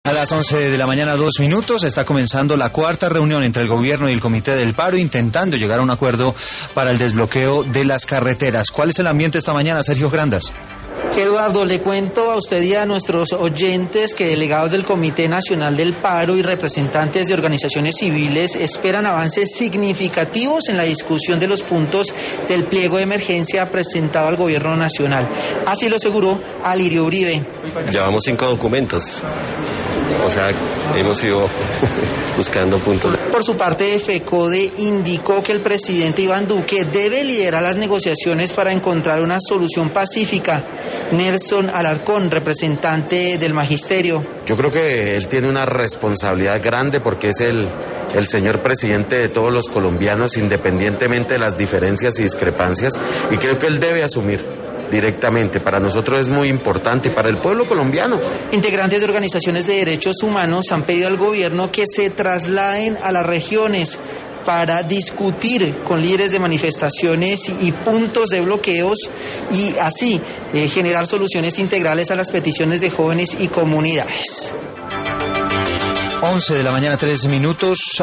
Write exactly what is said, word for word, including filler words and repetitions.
A las once de la mañana, dos minutos, está comenzando la cuarta reunión entre el gobierno y el Comité del Paro, intentando llegar a un acuerdo para el desbloqueo de las carreteras. ¿Cuál es el ambiente esta mañana, Sergio Grandas? Eduardo, le cuento a usted y a nuestros oyentes que delegados del Comité Nacional del Paro y representantes de organizaciones civiles esperan avances significativos en la discusión de los puntos del pliego de emergencia presentado al Gobierno Nacional. Así lo aseguró Alirio Uribe. Llevamos cinco documentos, o sea, hemos ido buscando puntos. Por su parte, FECODE indicó que el presidente Iván Duque debe liderar las negociaciones para encontrar una solución pacífica. Nelson Alarcón, representante del magisterio. Yo creo que él tiene una responsabilidad grande porque es el, el señor presidente de todos los colombianos, independientemente de las diferencias y discrepancias, y creo que él debe asumir directamente. Para nosotros es muy importante y para el pueblo colombiano. Integrantes de organizaciones de derechos humanos han pedido al gobierno que se trasladen a las regiones para discutir con líderes de manifestaciones y puntos de bloqueos y así eh, generar soluciones integrales a las peticiones de jóvenes y comunidades. once de la mañana, tres minutos.